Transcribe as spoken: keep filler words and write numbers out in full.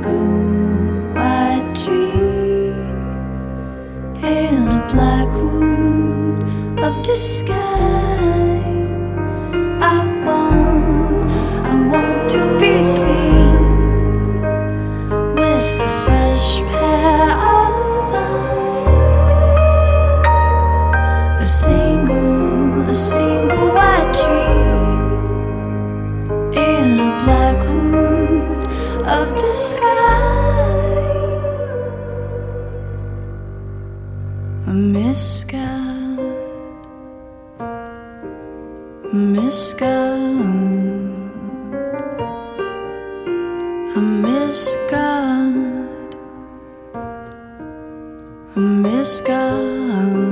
single white tree in a black wood of disguise. I want, I want to be seen with a fresh pair of eyes. A single, a single white tree in a black wood of disguise. A misguide, misguide, a misguide, a misguide.